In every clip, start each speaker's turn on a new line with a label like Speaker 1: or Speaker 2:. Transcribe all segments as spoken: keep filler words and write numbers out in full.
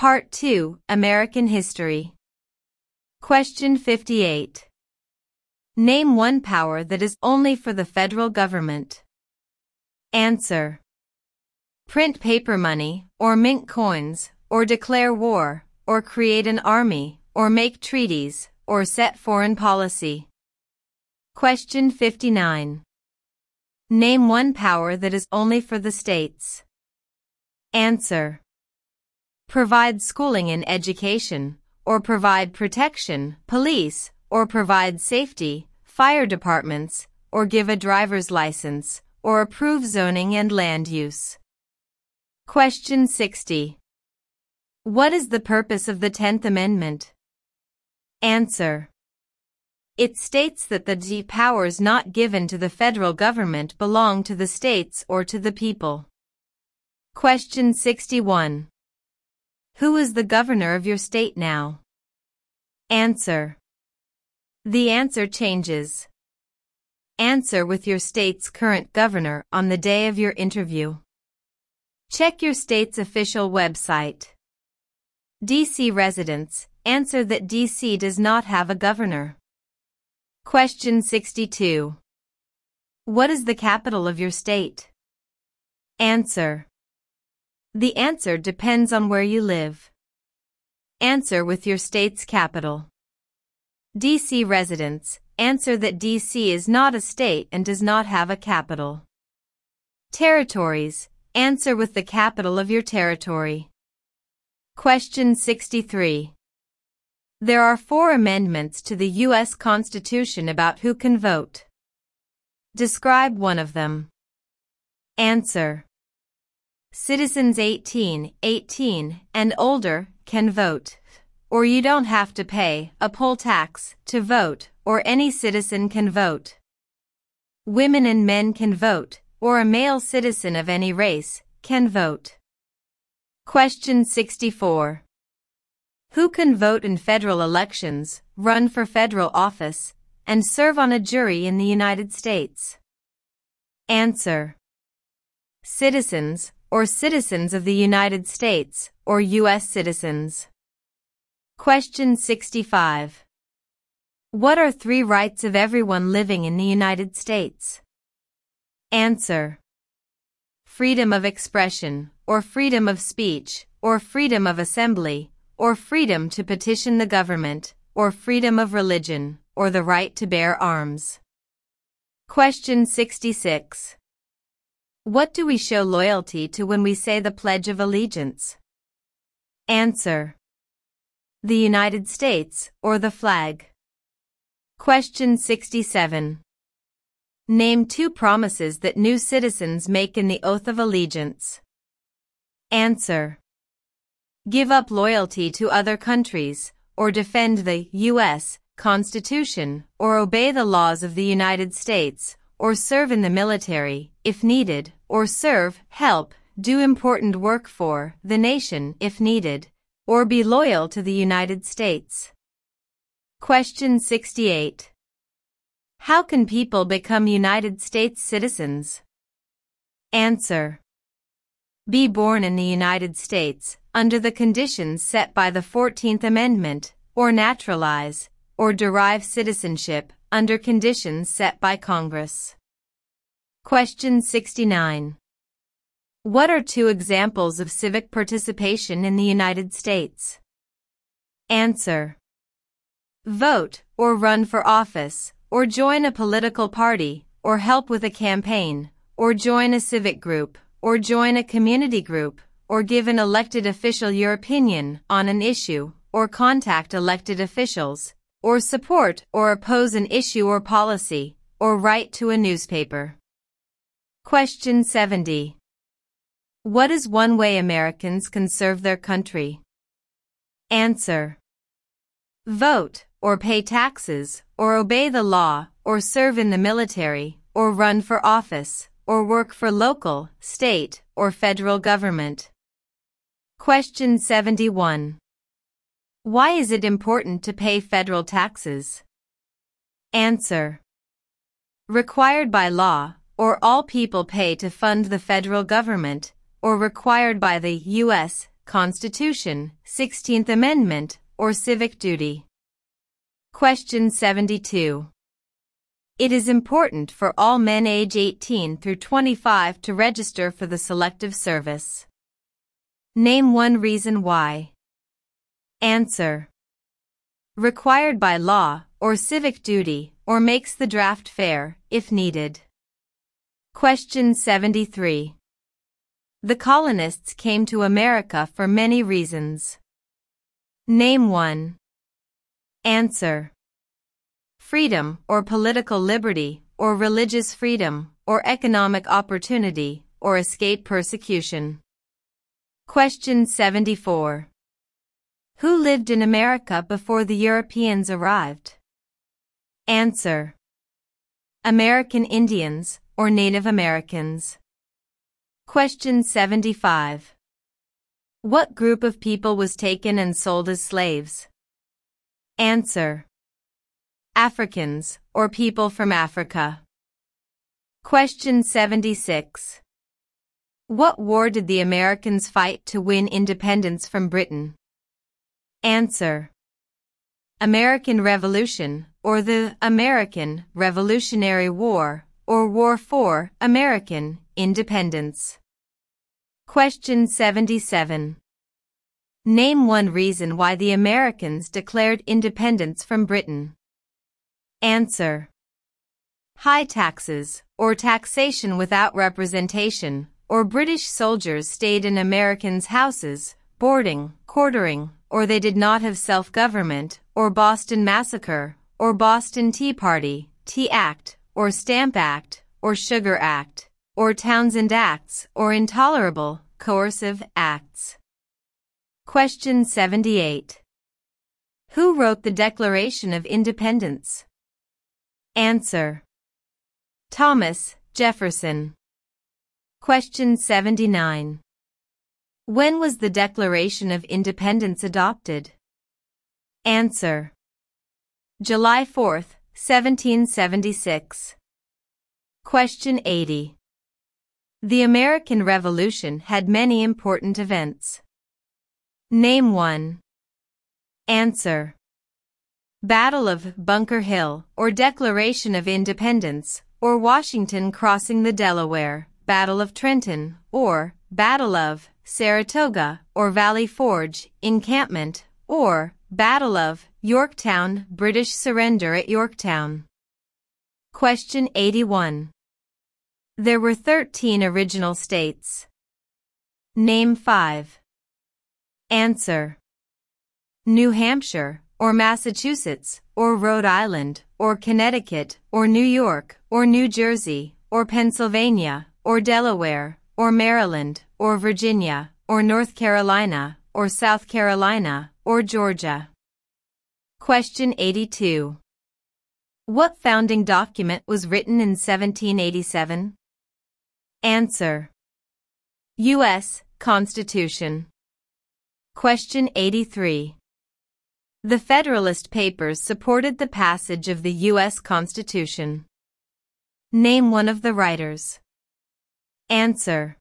Speaker 1: Part two, American History. Question fifty-eight. Name one power that is only for the federal government. Answer. Print paper money, or mint coins, or declare war, or create an army, or make treaties, or set foreign policy. Question fifty-nine. Name one power that is only for the states. Answer. Provide schooling and education, or provide protection, police, or provide safety, fire departments, or give a driver's license, or approve zoning and land use. Question sixty. What is the purpose of the tenth Amendment? Answer. It states that the powers not given to the federal government belong to the states or to the people. Question sixty-one. Who is the governor of your state now? Answer. The answer changes. Answer with your state's current governor on the day of your interview. Check your state's official website. D C residents, answer that D C does not have a governor. Question sixty-two. What is the capital of your state? Answer. The answer depends on where you live. Answer with your state's capital. D C residents, answer that D C is not a state and does not have a capital. Territories, answer with the capital of your territory. Question sixty-three. There are four amendments to the U S Constitution about who can vote. Describe one of them. Answer. Citizens eighteen, eighteen, and older can vote, or you don't have to pay a poll tax to vote, or any citizen can vote. Women and men can vote, or a male citizen of any race can vote. Question sixty-four. Who can vote in federal elections, run for federal office, and serve on a jury in the United States? Answer. Citizens, or citizens of the United States, or U S citizens. Question sixty-five. What are three rights of everyone living in the United States? Answer. Freedom of expression, or freedom of speech, or freedom of assembly, or freedom to petition the government, or freedom of religion, or the right to bear arms. Question sixty-six. What do we show loyalty to when we say the Pledge of Allegiance? Answer. The United States, or the flag. Question sixty-seven. Name two promises that new citizens make in the Oath of Allegiance. Answer. Give up loyalty to other countries, or defend the U S Constitution, or obey the laws of the United States, or serve in the military, if needed, or serve, help, do important work for the nation if needed, or be loyal to the United States. Question sixty-eight. How can people become United States citizens? Answer. Be born in the United States, under the conditions set by the fourteenth Amendment, or naturalize, or derive citizenship, under conditions set by Congress. Question sixty-nine. What are two examples of civic participation in the United States? Answer. Vote, or run for office, or join a political party, or help with a campaign, or join a civic group, or join a community group, or give an elected official your opinion on an issue, or contact elected officials, or support or oppose an issue or policy, or write to a newspaper. Question seventy. What is one way Americans can serve their country? Answer. Vote, or pay taxes, or obey the law, or serve in the military, or run for office, or work for local, state, or federal government. Question seventy-one. Why is it important to pay federal taxes? Answer. Required by law, or all people pay to fund the federal government, or required by the U S Constitution, sixteenth Amendment, or civic duty? Question seventy-two. It is important for all men age eighteen through twenty-five to register for the Selective Service. Name one reason why. Answer. Required by law, or civic duty, or makes the draft fair, if needed. Question seventy-three. The colonists came to America for many reasons. Name one. Answer. Freedom, or political liberty, or religious freedom, or economic opportunity, or escape persecution. Question seventy-four. Who lived in America before the Europeans arrived? Answer. American Indians, or Native Americans. Question seventy-five. What group of people was taken and sold as slaves? Answer. Africans, or people from Africa. Question seventy-six. What war did the Americans fight to win independence from Britain? Answer. American Revolution, or the American Revolutionary War, or War for American Independence. Question seventy-seven. Name one reason why the Americans declared independence from Britain. Answer. High taxes, or taxation without representation, or British soldiers stayed in Americans' houses, boarding, quartering, or they did not have self-government, or Boston Massacre, or Boston Tea Party, Tea Act, or Stamp Act, or Sugar Act, or Townsend Acts, or intolerable, coercive acts. Question seventy-eight. Who wrote the Declaration of Independence? Answer. Thomas Jefferson. Question seventy-nine. When was the Declaration of Independence adopted? Answer. July fourth, seventeen seventy-six. Question eighty. The American Revolution had many important events. Name one. Answer. Battle of Bunker Hill, or Declaration of Independence, or Washington crossing the Delaware, Battle of Trenton, or Battle of Saratoga, or Valley Forge, encampment, or Battle of Yorktown, British surrender at Yorktown. Question eighty-one. There were thirteen original states. Name five. Answer. New Hampshire, or Massachusetts, or Rhode Island, or Connecticut, or New York, or New Jersey, or Pennsylvania, or Delaware, or Maryland, or Virginia, or North Carolina, or South Carolina, or Georgia. Question eighty-two. What founding document was written in seventeen eighty-seven? Answer. U S Constitution. Question eighty-three. The Federalist Papers supported the passage of the U S Constitution. Name one of the writers. Answer.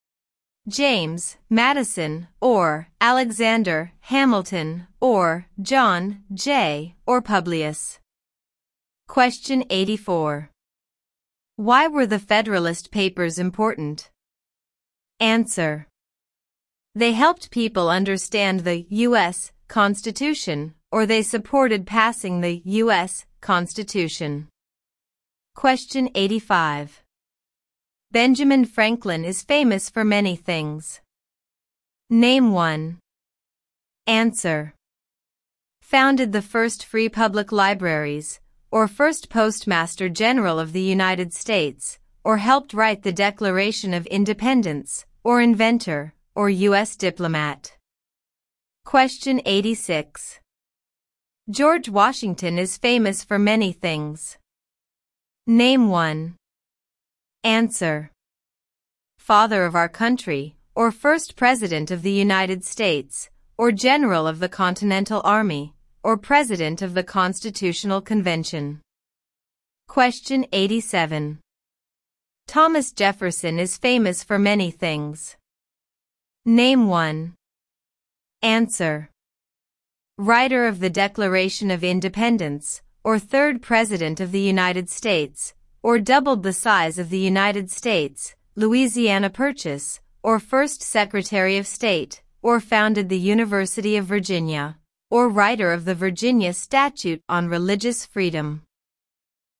Speaker 1: James Madison, or Alexander Hamilton, or John Jay, or Publius. Question eighty-four. Why were the Federalist Papers important? Answer. They helped people understand the U S Constitution, or they supported passing the U S Constitution. Question eighty-five. Benjamin Franklin is famous for many things. Name one. Answer. Founded the first free public libraries, or first Postmaster General of the United States, or helped write the Declaration of Independence, or inventor, or U S diplomat. Question eighty-six. George Washington is famous for many things. Name one. Answer. Father of our country, or first President of the United States, or General of the Continental Army, or President of the Constitutional Convention. Question eighty-seven. Thomas Jefferson is famous for many things. Name one. Answer: Writer of the Declaration of Independence, or third President of the United States, or doubled the size of the United States, Louisiana Purchase, or first Secretary of State, or founded the University of Virginia, or writer of the Virginia Statute on Religious Freedom.